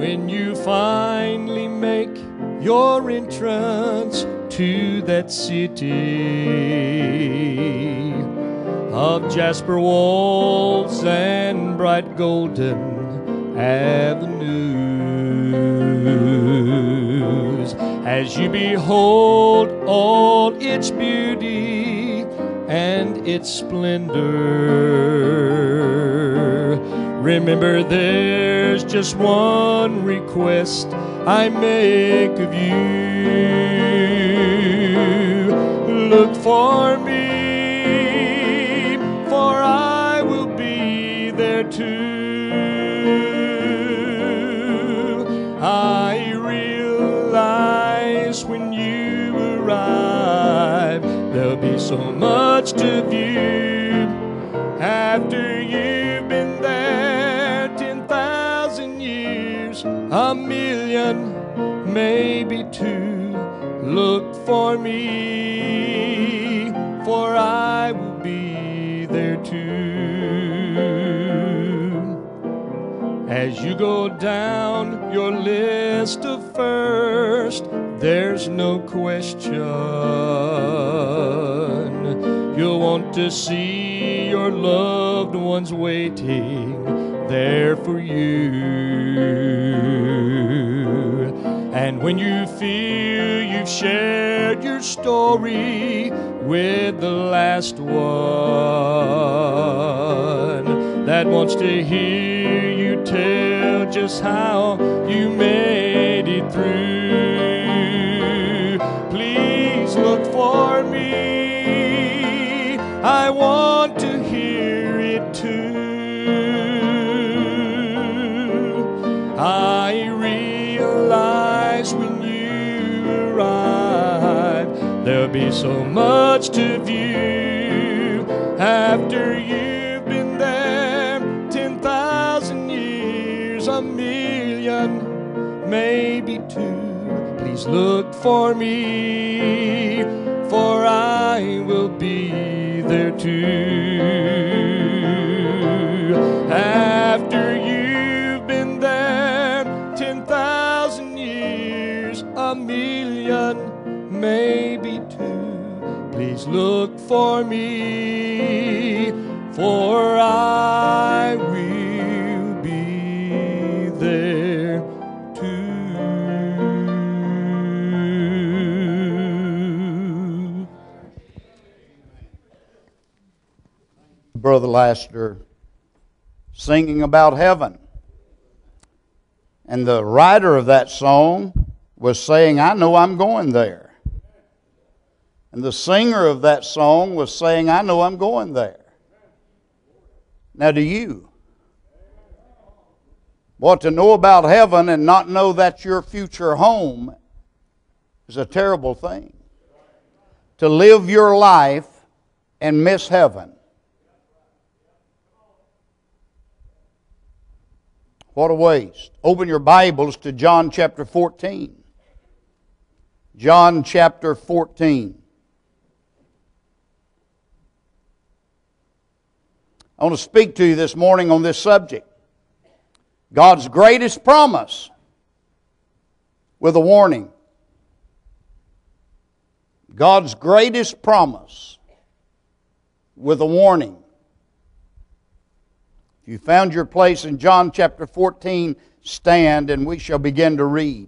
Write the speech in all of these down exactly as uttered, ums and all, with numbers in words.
when you finally make your entrance to that city of jasper walls and bright golden avenues, as you behold all its beauty and its splendor, remember there's just one request I make of you. Look for me, for I will be there too. I realize when you arrive, there'll be so much to view. After you've been there ten thousand years, a million, maybe two, look for me, for I will be there too. As you go down your list of first, there's no question you'll want to see your loved ones waiting there for you. And when you feel you've shared your story with the last one that wants to hear you tell just how you made it through, please look for me. I want to hear it too. I realize when you arrive, there'll be so much to view. After you've been there ten thousand years, a million, maybe two, please look for me, for I will be there too. After you've been there ten thousand years, a million, maybe two, please look for me, for I will be there too. Brother Laster singing about heaven. And the writer of that song was saying, I know I'm going there. And the singer of that song was saying, I know I'm going there. Now do you? Well, to know about heaven and not know that's your future home is a terrible thing. To live your life and miss heaven. What a waste. Open your Bibles to John chapter fourteen. John chapter fourteen. I want to speak to you this morning on this subject. God's greatest promise with a warning. God's greatest promise with a warning. If you found your place in John chapter fourteen, stand and we shall begin to read.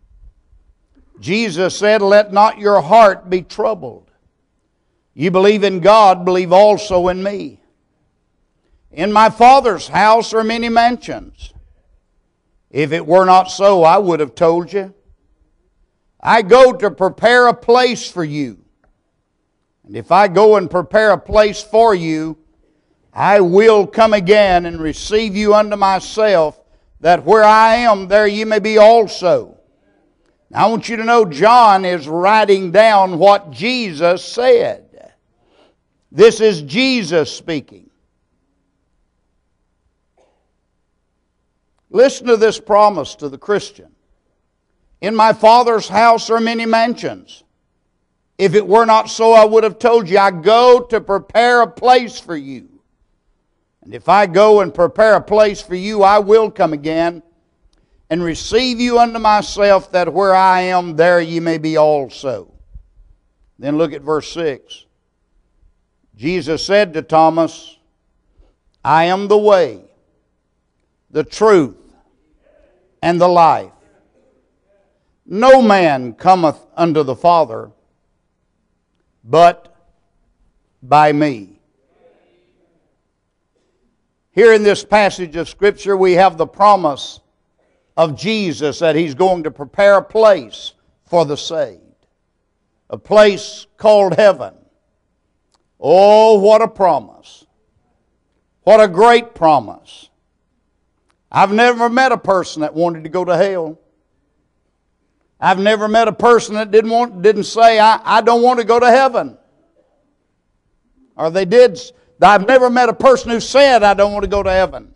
Jesus said, let not your heart be troubled. You believe in God, believe also in me. In my Father's house are many mansions. If it were not so, I would have told you. I go to prepare a place for you. And if I go and prepare a place for you, I will come again and receive you unto myself, that where I am, there you may be also. Now, I want you to know John is writing down what Jesus said. This is Jesus speaking. Listen to this promise to the Christian. In my Father's house are many mansions. If it were not so, I would have told you. I go to prepare a place for you. And if I go and prepare a place for you, I will come again and receive you unto myself, that where I am, there ye may be also. Then look at verse six. Jesus said to Thomas, I am the way, the truth, and the life. No man cometh unto the Father but by me. Here in this passage of Scripture we have the promise of Jesus that He's going to prepare a place for the saved. A place called heaven. Oh, what a promise. What a great promise. I've never met a person that wanted to go to hell. I've never met a person that didn't want, didn't say, I, I don't want to go to heaven. Or they did. I've never met a person who said, I don't want to go to heaven.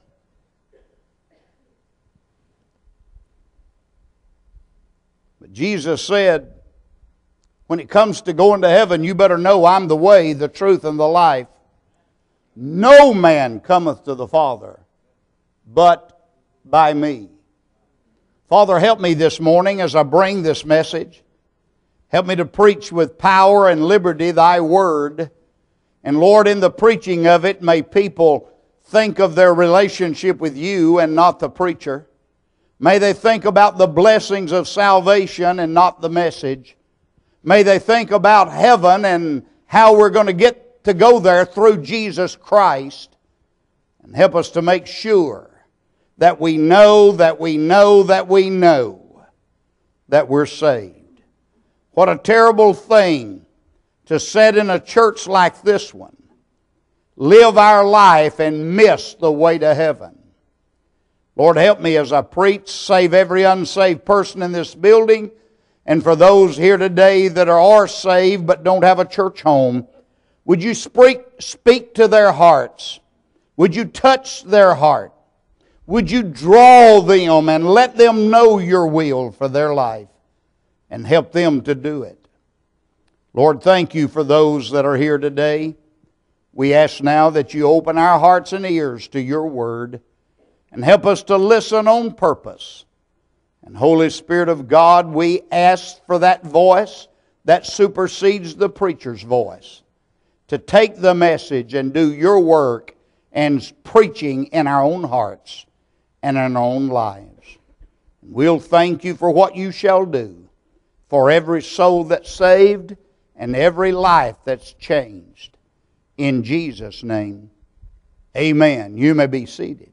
But Jesus said, when it comes to going to heaven, you better know I'm the way, the truth, and the life. No man cometh to the Father but by me. Father, help me this morning as I bring this message. Help me to preach with power and liberty Thy Word. And Lord, in the preaching of it, may people think of their relationship with You and not the preacher. May they think about the blessings of salvation and not the message. May they think about heaven and how we're going to get to go there through Jesus Christ. And help us to make sure that we know, that we know, that we know that we're saved. What a terrible thing to sit in a church like this one, live our life and miss the way to heaven. Lord, help me as I preach. Save every unsaved person in this building. And for those here today that are, are saved but don't have a church home, would You speak, speak to their hearts? Would You touch their heart? Would You draw them and let them know Your will for their life and help them to do it? Lord, thank You for those that are here today. We ask now that You open our hearts and ears to Your Word and help us to listen on purpose. And Holy Spirit of God, we ask for that voice that supersedes the preacher's voice, to take the message and do Your work and preaching in our own hearts and in our own lives. We'll thank You for what You shall do for every soul that's saved and every life that's changed. In Jesus' name, amen. You may be seated.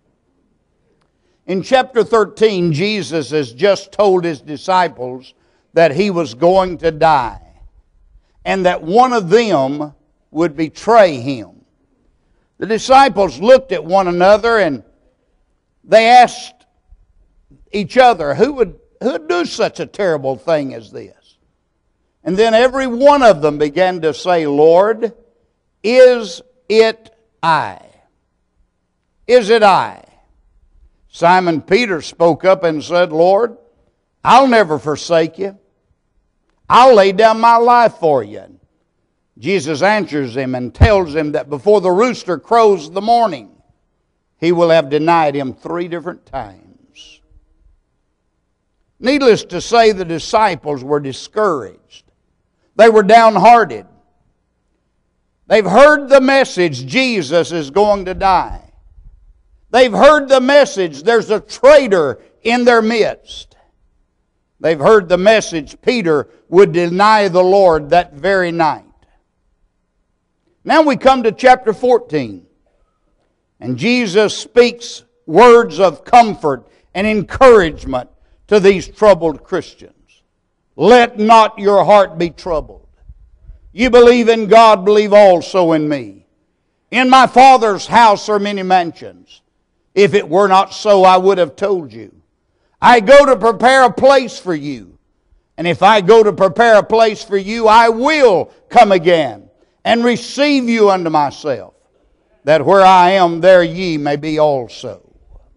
In chapter thirteen, Jesus has just told His disciples that He was going to die and that one of them would betray Him. The disciples looked at one another and they asked each other, who would, who would do such a terrible thing as this? And then every one of them began to say, Lord, is it I? Is it I? Simon Peter spoke up and said, Lord, I'll never forsake You. I'll lay down my life for You. Jesus answers him and tells him that before the rooster crows in the morning, he will have denied Him three different times. Needless to say, the disciples were discouraged. They were downhearted. They've heard the message Jesus is going to die. They've heard the message there's a traitor in their midst. They've heard the message Peter would deny the Lord that very night. Now we come to chapter fourteen. And Jesus speaks words of comfort and encouragement to these troubled Christians. Let not your heart be troubled. You believe in God, believe also in me. In my Father's house are many mansions. If it were not so, I would have told you. I go to prepare a place for you. And if I go to prepare a place for you, I will come again and receive you unto myself, that where I am, there ye may be also.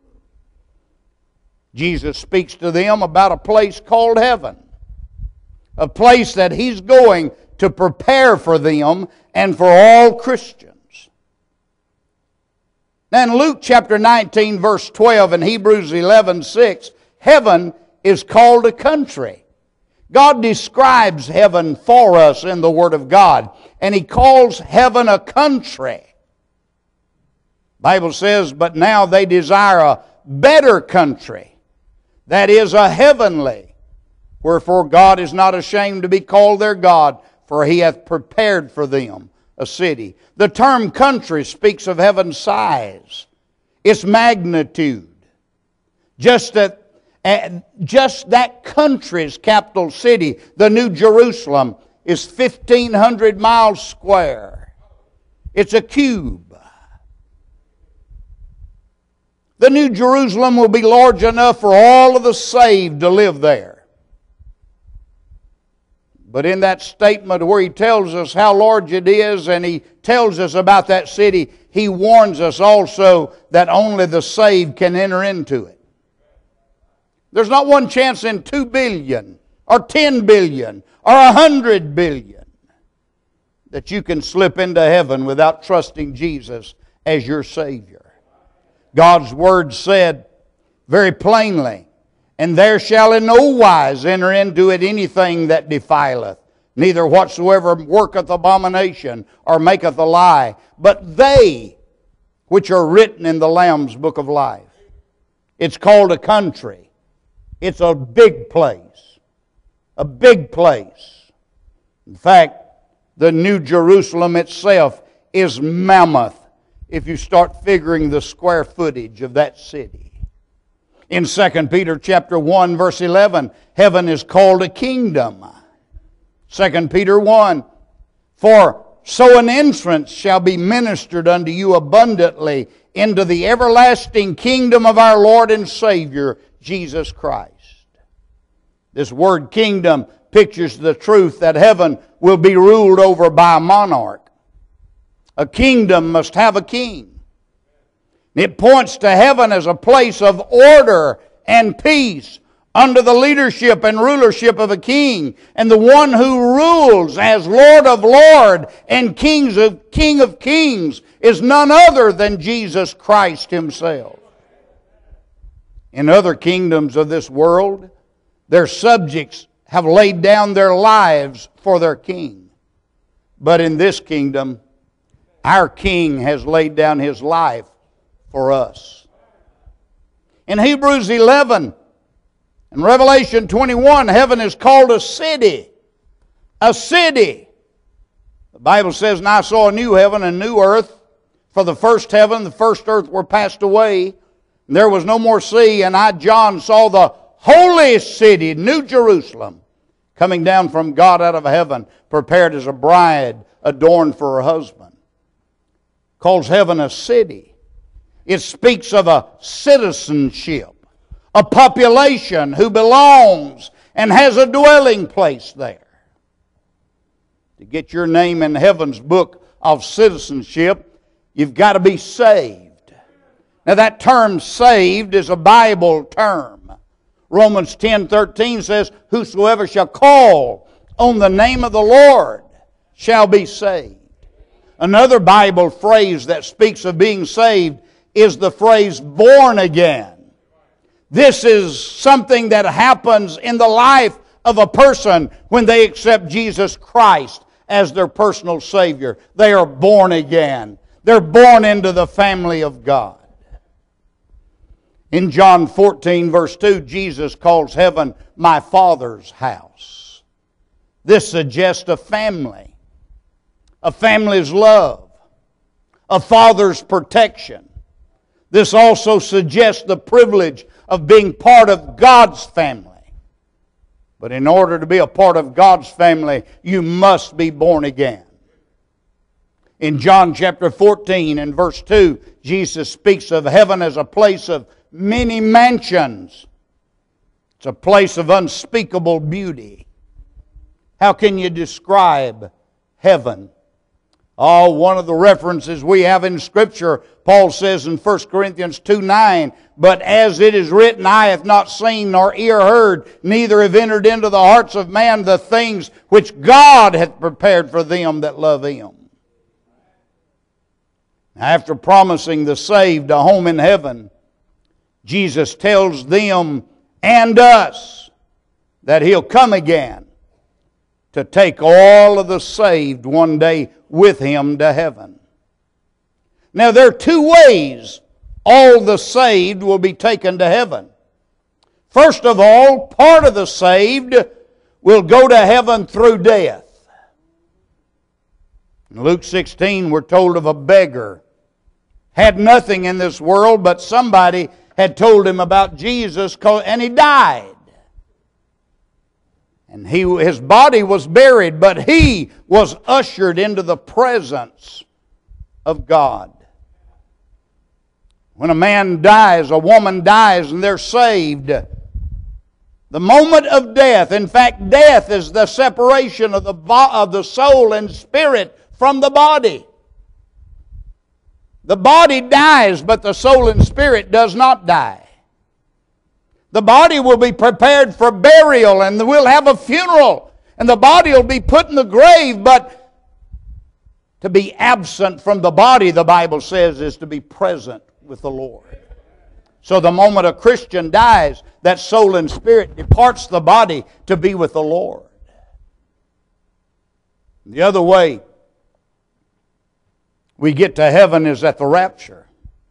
Jesus speaks to them about a place called heaven, a place that He's going to prepare for them and for all Christians. Now in Luke chapter nineteen, verse twelve, and Hebrews eleven, six, heaven is called a country. God describes heaven for us in the Word of God, and He calls heaven a country. The Bible says, but now they desire a better country, that is a heavenly. Wherefore God is not ashamed to be called their God, for He hath prepared for them a city. The term country speaks of heaven's size, its magnitude. Just that, just that country's capital city, the New Jerusalem, is fifteen hundred miles square. It's a cube. The New Jerusalem will be large enough for all of the saved to live there. But in that statement where he tells us how large it is and he tells us about that city, he warns us also that only the saved can enter into it. There's not one chance in two billion or ten billion or a hundred billion that you can slip into heaven without trusting Jesus as your Savior. God's Word said very plainly, and there shall in no wise enter into it anything that defileth, neither whatsoever worketh abomination or maketh a lie, but they which are written in the Lamb's book of life. It's called a country. It's a big place. A big place. In fact, the New Jerusalem itself is mammoth if you start figuring the square footage of that city. In Second Peter chapter one, verse eleven, heaven is called a kingdom. Second Peter one, for so an entrance shall be ministered unto you abundantly into the everlasting kingdom of our Lord and Savior, Jesus Christ. This word kingdom pictures the truth that heaven will be ruled over by a monarch. A kingdom must have a king. It points to heaven as a place of order and peace under the leadership and rulership of a king. And the one who rules as Lord of Lords and Kings of, King of Kings is none other than Jesus Christ Himself. In other kingdoms of this world, their subjects have laid down their lives for their king. But in this kingdom, our King has laid down His life for us. In Hebrews eleven and Revelation twenty-one, heaven is called a city. A city. The Bible says, and I saw a new heaven and a new earth. For the first heaven, the first earth were passed away. And there was no more sea. And I, John, saw the holy city, New Jerusalem, coming down from God out of heaven, prepared as a bride adorned for her husband. Calls heaven a city. It speaks of a citizenship, a population who belongs and has a dwelling place there. To get your name in heaven's book of citizenship, you've got to be saved. Now that term saved is a Bible term. Romans ten thirteen says, whosoever shall call on the name of the Lord shall be saved. Another Bible phrase that speaks of being saved is the phrase born again. This is something that happens in the life of a person when they accept Jesus Christ as their personal Savior. They are born again. They're born into the family of God. In John fourteen verse two, Jesus calls heaven my Father's house. This suggests a family. A family's love, a father's protection. This also suggests the privilege of being part of God's family. But in order to be a part of God's family, you must be born again. In John chapter fourteen and verse two, Jesus speaks of heaven as a place of many mansions. It's a place of unspeakable beauty. How can you describe heaven? Oh, one of the references we have in Scripture, Paul says in First Corinthians two nine, but as it is written, eye hath not seen nor ear heard, neither have entered into the hearts of man the things which God hath prepared for them that love Him. After promising the saved a home in heaven, Jesus tells them and us, that He'll come again to take all of the saved one day with Him to heaven. Now there are two ways all the saved will be taken to heaven. First of all, part of the saved will go to heaven through death. In Luke sixteen, we're told of a beggar. Had nothing in this world, but somebody had told him about Jesus, and he died. And he, his body was buried, but he was ushered into the presence of God. When a man dies, a woman dies, and they're saved, the moment of death, in fact, death is the separation of the, of the soul and spirit from the body. The body dies, but the soul and spirit does not die. The body will be prepared for burial, and we'll have a funeral, and the body will be put in the grave, but to be absent from the body, the Bible says, is to be present with the Lord. So the moment a Christian dies, that soul and spirit departs the body to be with the Lord. The other way we get to heaven is at the rapture.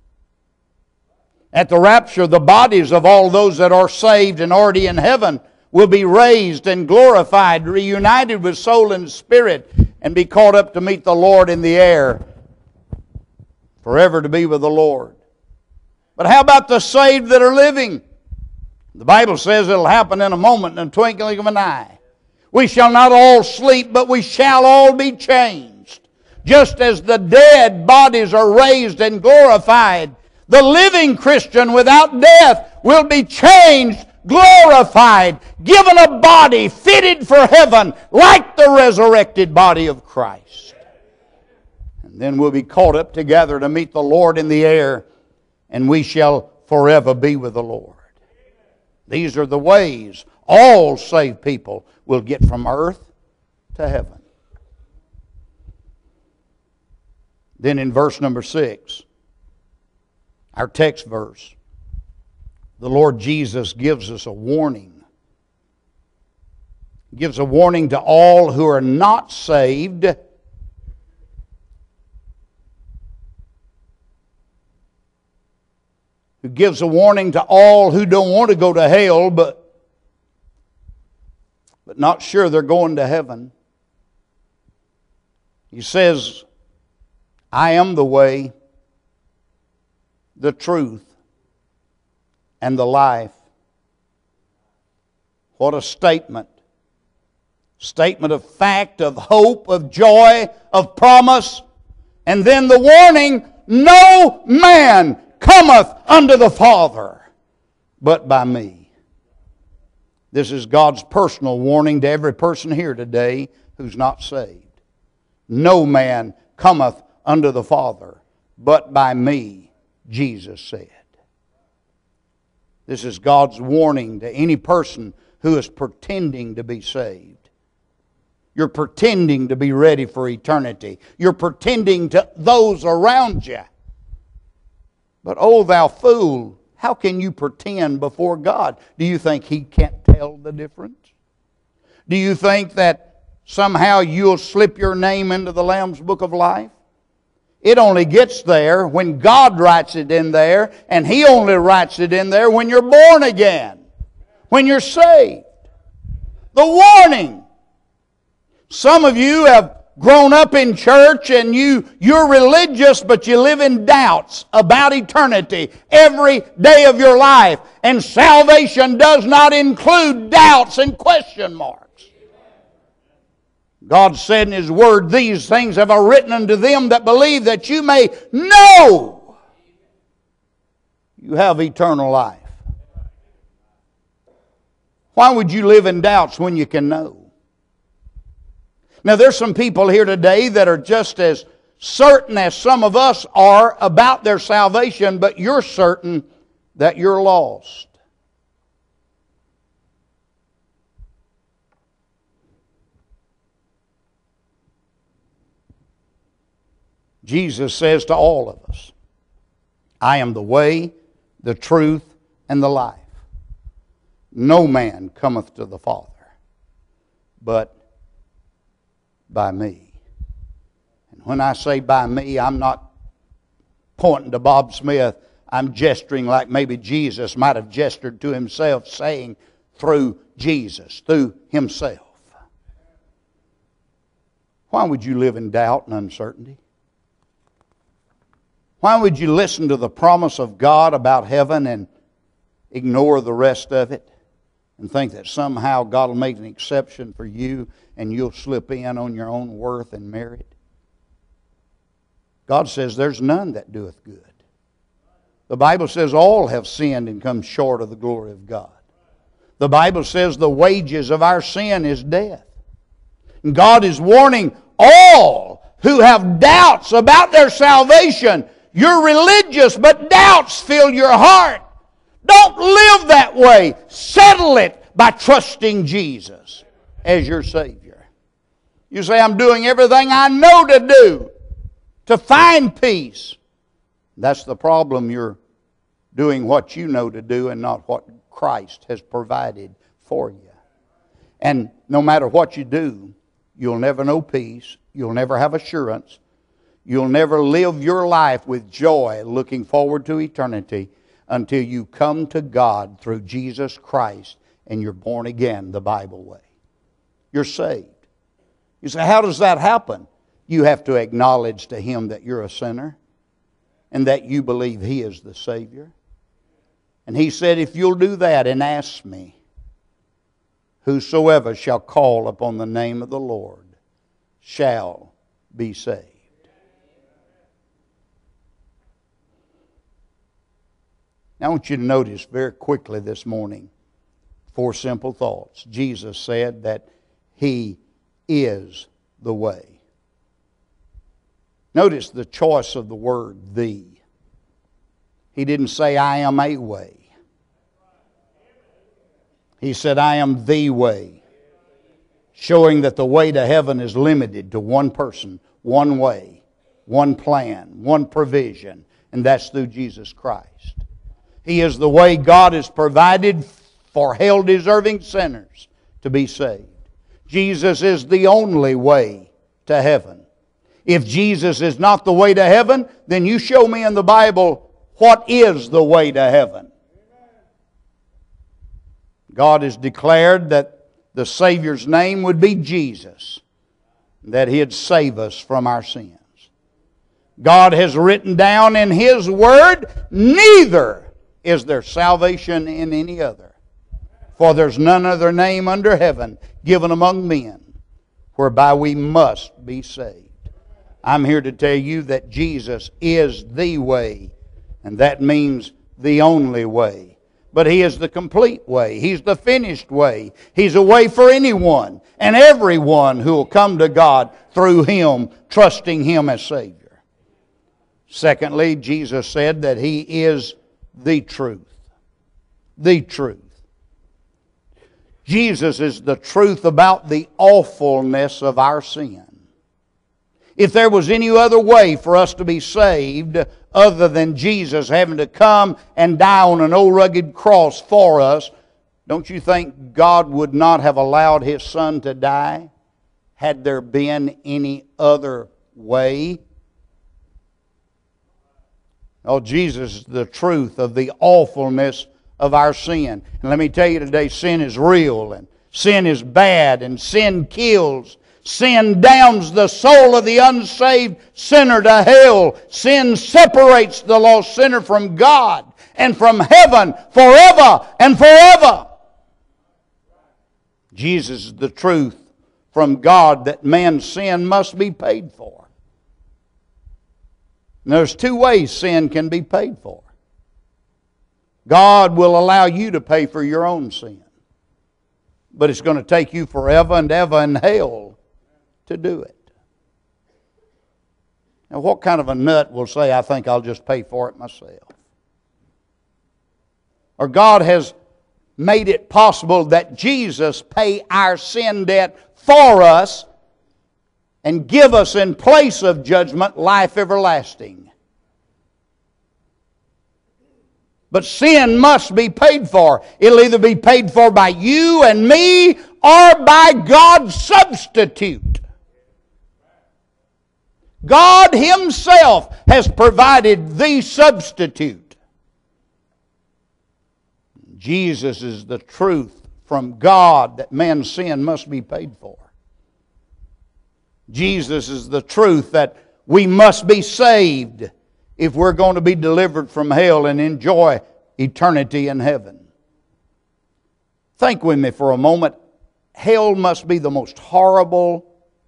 At the rapture, the bodies of all those that are saved and already in heaven will be raised and glorified, reunited with soul and spirit, and be caught up to meet the Lord in the air, forever to be with the Lord. But how about the saved that are living? The Bible says it'll happen in a moment, in a twinkling of an eye. We shall not all sleep, but we shall all be changed. Just as the dead bodies are raised and glorified, the living Christian without death will be changed, glorified, given a body fitted for heaven like the resurrected body of Christ. And then we'll be caught up together to meet the Lord in the air, and we shall forever be with the Lord. These are the ways all saved people will get from earth to heaven. Then in verse number six, our text verse, the Lord Jesus gives us a warning. He gives a warning to all who are not saved. Who gives a warning to all who don't want to go to hell, but, but not sure they're going to heaven. He says, I am the way, the truth, and the life. What a statement. Statement of fact, of hope, of joy, of promise. And then the warning, no man cometh unto the Father but by me. This is God's personal warning to every person here today who's not saved. No man cometh unto the Father but by me, Jesus said. This is God's warning to any person who is pretending to be saved. You're pretending to be ready for eternity. You're pretending to those around you. But, oh, thou fool, how can you pretend before God? Do you think He can't tell the difference? Do you think that somehow you'll slip your name into the Lamb's Book of Life? It only gets there when God writes it in there, and He only writes it in there when you're born again, when you're saved. The warning. Some of you have grown up in church and you, you're religious, but you live in doubts about eternity every day of your life. And salvation does not include doubts and question marks. God said in His Word, these things have I written unto them that believe, that you may know you have eternal life. Why would you live in doubts when you can know? Now, there's some people here today that are just as certain as some of us are about their salvation, but you're certain that you're lost. Jesus says to all of us, I am the way, the truth, and the life. no man cometh to the Father but by me. And when I say by me, I'm not pointing to Bob Smith. I'm gesturing like maybe Jesus might have gestured to himself, saying through Jesus, through himself. Why would you live in doubt and uncertainty? Why would you listen to the promise of God about heaven and ignore the rest of it and think that somehow God will make an exception for you and you'll slip in on your own worth and merit? God says there's none that doeth good. The Bible says all have sinned and come short of the glory of God. The Bible says the wages of our sin is death. And God is warning all who have doubts about their salvation. You're religious, but doubts fill your heart. Don't live that way. Settle it by trusting Jesus as your Savior. You say, I'm doing everything I know to do to find peace. That's the problem. You're doing what you know to do and not what Christ has provided for you. And no matter what you do, you'll never know peace. You'll never have assurance. You'll never live your life with joy looking forward to eternity until you come to God through Jesus Christ and you're born again the Bible way. You're saved. You say, how does that happen? You have to acknowledge to Him that you're a sinner and that you believe He is the Savior. And He said, if you'll do that and ask me, whosoever shall call upon the name of the Lord shall be saved. Now I want you to notice very quickly this morning four simple thoughts. Jesus said that He is the way. Notice the choice of the word the. He didn't say I am a way. He said I am the way. Showing that the way to heaven is limited to one person, one way, one plan, one provision, and that's through Jesus Christ. He is the way God has provided for hell-deserving sinners to be saved. Jesus is the only way to heaven. If Jesus is not the way to heaven, then you show me in the Bible what is the way to heaven. God has declared that the Savior's name would be Jesus, that He'd save us from our sins. God has written down in His Word, neither is there salvation in any other. For there's none other name under heaven given among men whereby we must be saved. I'm here to tell you that Jesus is the way, and that means the only way. But He is the complete way. He's the finished way. He's a way for anyone and everyone who will come to God through Him, trusting Him as Savior. Secondly, Jesus said that He is the truth. The truth. Jesus is the truth about the awfulness of our sin. If there was any other way for us to be saved other than Jesus having to come and die on an old rugged cross for us, don't you think God would not have allowed His Son to die had there been any other way? Oh, Jesus is the truth of the awfulness of our sin. And let me tell you today, sin is real, and sin is bad, and sin kills. Sin damns the soul of the unsaved sinner to hell. Sin separates the lost sinner from God and from heaven forever and forever. Jesus is the truth from God that man's sin must be paid for. And there's two ways sin can be paid for. God will allow you to pay for your own sin. But it's going to take you forever and ever in hell to do it. Now, what kind of a nut will say, I think I'll just pay for it myself? Or God has made it possible that Jesus pay our sin debt for us and give us in place of judgment life everlasting. But sin must be paid for. It'll either be paid for by you and me or by God's substitute. God Himself has provided the substitute. Jesus is the truth from God that man's sin must be paid for. Jesus is the truth that we must be saved if we're going to be delivered from hell and enjoy eternity in heaven. Think with me for a moment. Hell must be the most horrible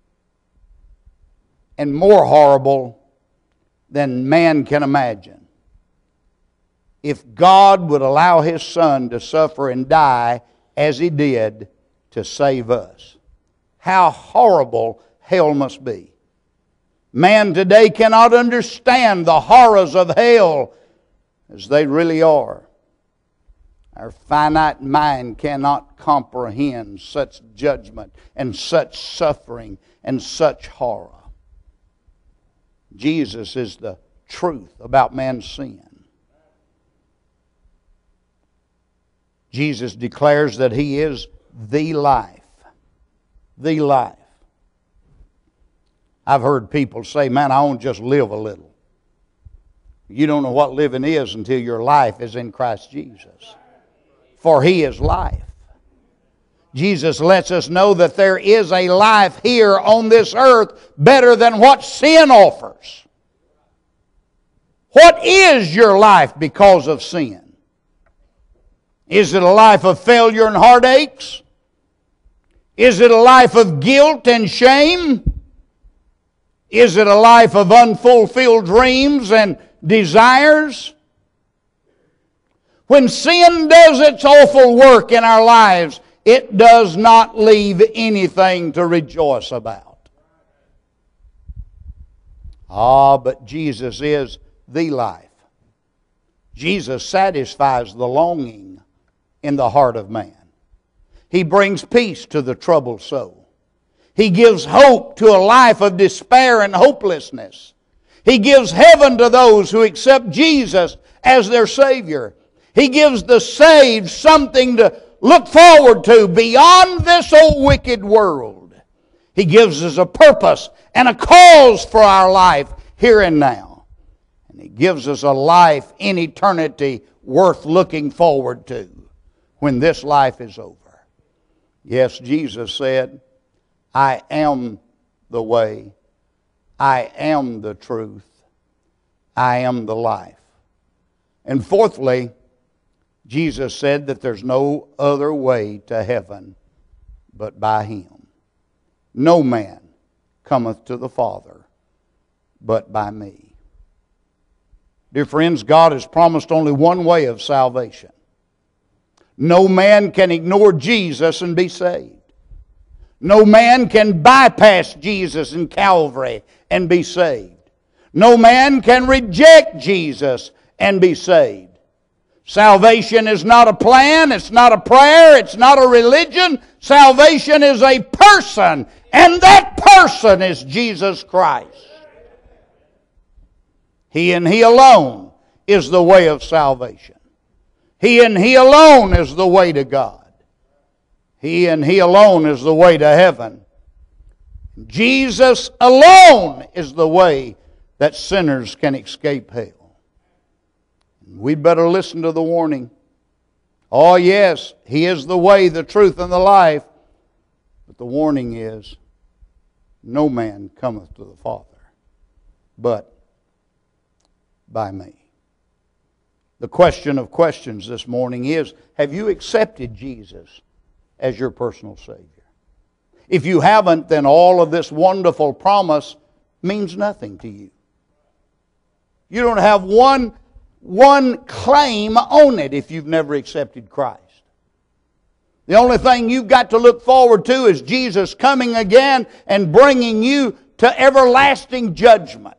and more horrible than man can imagine. If God would allow His Son to suffer and die as He did to save us, how horrible hell must be. Man today cannot understand the horrors of hell as they really are. Our finite mind cannot comprehend such judgment and such suffering and such horror. Jesus is the truth about man's sin. Jesus declares that He is the life. The life. I've heard people say, man, I want to just live a little. You don't know what living is until your life is in Christ Jesus. For He is life. Jesus lets us know that there is a life here on this earth better than what sin offers. What is your life because of sin? Is it a life of failure and heartaches? Is it a life of guilt and shame? Is it a life of unfulfilled dreams and desires? When sin does its awful work in our lives, it does not leave anything to rejoice about. Ah, but Jesus is the life. Jesus satisfies the longing in the heart of man. He brings peace to the troubled soul. He gives hope to a life of despair and hopelessness. He gives heaven to those who accept Jesus as their Savior. He gives the saved something to look forward to beyond this old wicked world. He gives us a purpose and a cause for our life here and now. And He gives us a life in eternity worth looking forward to when this life is over. Yes, Jesus said, I am the way, I am the truth, I am the life. And fourthly, Jesus said that there's no other way to heaven but by Him. No man cometh to the Father but by me. Dear friends, God has promised only one way of salvation. No man can ignore Jesus and be saved. No man can bypass Jesus in Calvary and be saved. No man can reject Jesus and be saved. Salvation is not a plan, it's not a prayer, it's not a religion. Salvation is a person, and that person is Jesus Christ. He and He alone is the way of salvation. He and He alone is the way to God. He and He alone is the way to heaven. Jesus alone is the way that sinners can escape hell. We'd better listen to the warning. Oh yes, He is the way, the truth, and the life. But the warning is, no man cometh to the Father but by me. The question of questions this morning is, have you accepted Jesus as your personal Savior? If you haven't, then all of this wonderful promise means nothing to you. You don't have one, one claim on it if you've never accepted Christ. The only thing you've got to look forward to is Jesus coming again and bringing you to everlasting judgment.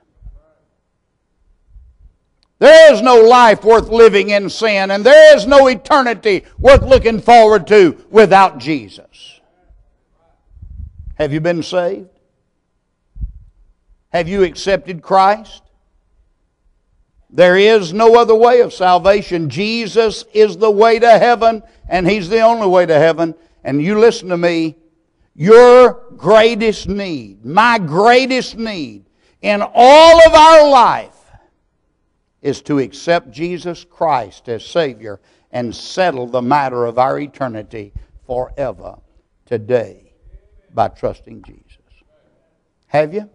There is no life worth living in sin, and there is no eternity worth looking forward to without Jesus. Have you been saved? Have you accepted Christ? There is no other way of salvation. Jesus is the way to heaven, and He's the only way to heaven. And you listen to me, your greatest need, my greatest need in all of our life is to accept Jesus Christ as Savior and settle the matter of our eternity forever today by trusting Jesus. Have you?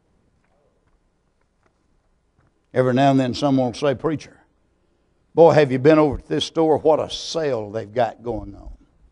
Every now and then someone will say, "Preacher, boy, have you been over to this store? What a sale they've got going on."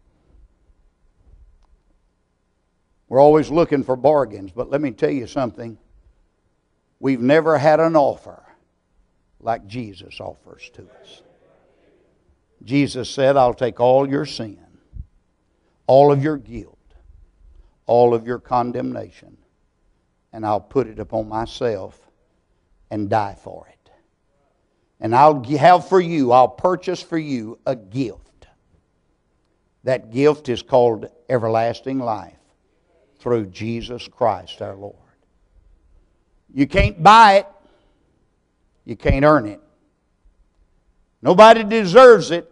We're always looking for bargains, but let me tell you something. We've never had an offer like Jesus offers to us. Jesus said, "I'll take all your sin, all of your guilt, all of your condemnation, and I'll put it upon myself and die for it. And I'll have for you, I'll purchase for you a gift. That gift is called everlasting life through Jesus Christ our Lord." You can't buy it. You can't earn it. Nobody deserves it.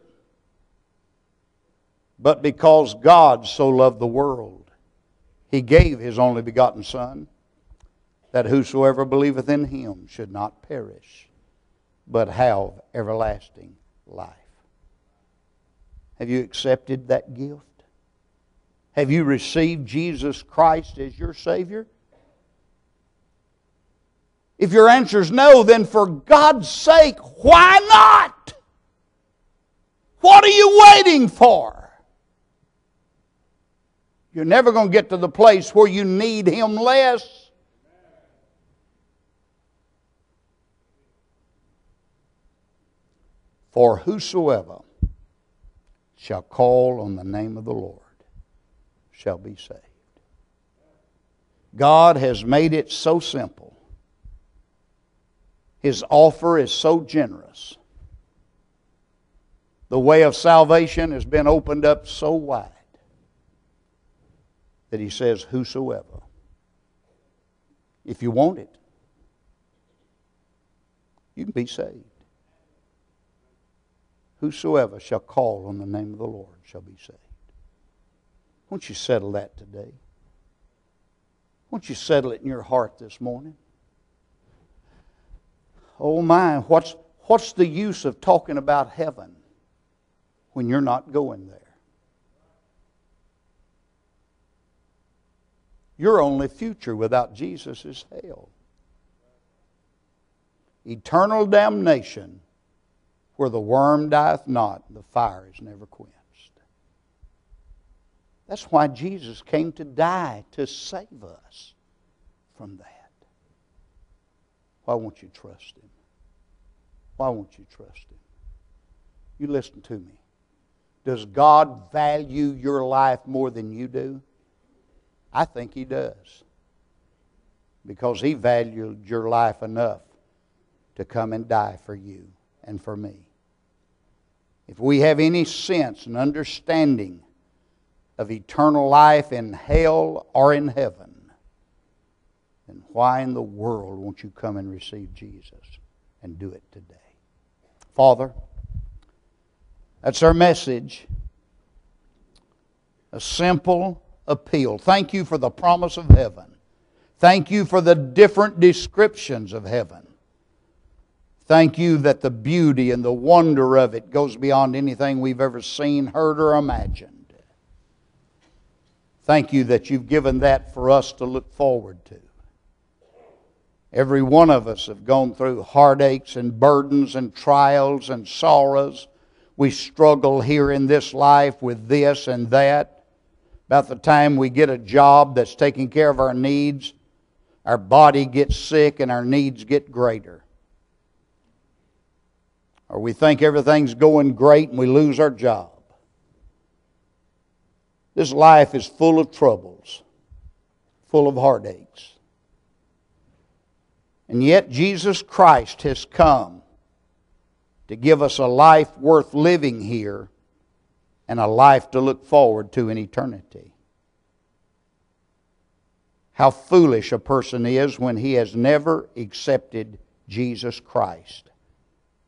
But because God so loved the world, He gave His only begotten Son, that whosoever believeth in Him should not perish, but have everlasting life. Have you accepted that gift? Have you received Jesus Christ as your Savior? If your answer is no, then for God's sake, why not? What are you waiting for? You're never going to get to the place where you need Him less. For whosoever shall call on the name of the Lord shall be saved. God has made it so simple. His offer is so generous. The way of salvation has been opened up so wide that He says, whosoever. If you want it, you can be saved. Whosoever shall call on the name of the Lord shall be saved. Won't you settle that today? Won't you settle it in your heart this morning? Oh my, what's, what's the use of talking about heaven when you're not going there? Your only future without Jesus is hell. Eternal damnation, where the worm dieth not, the fire is never quenched. That's why Jesus came to die, to save us from that. Why won't you trust Him? Why won't you trust Him? You listen to me. Does God value your life more than you do? I think He does. Because He valued your life enough to come and die for you and for me. If we have any sense and understanding of eternal life in hell or in heaven, then why in the world won't you come and receive Jesus and do it today? Father, that's our message. A simple appeal. Thank you for the promise of heaven. Thank you for the different descriptions of heaven. Thank you that the beauty and the wonder of it goes beyond anything we've ever seen, heard, or imagined. Thank you that you've given that for us to look forward to. Every one of us have gone through heartaches and burdens and trials and sorrows. We struggle here in this life with this and that. About the time we get a job that's taking care of our needs, our body gets sick and our needs get greater. Or we think everything's going great and we lose our job. This life is full of troubles, full of heartaches. And yet Jesus Christ has come to give us a life worth living here and a life to look forward to in eternity. How foolish a person is when he has never accepted Jesus Christ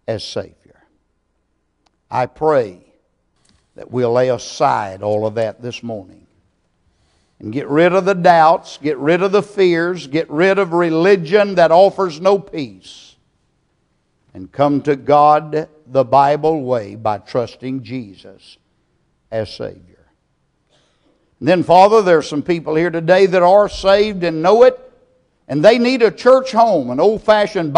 as Savior. I pray that we'll lay aside all of that this morning and get rid of the doubts, get rid of the fears, get rid of religion that offers no peace, and come to God the Bible way by trusting Jesus as Savior. And then, Father, there are some people here today that are saved and know it, and they need a church home, an old-fashioned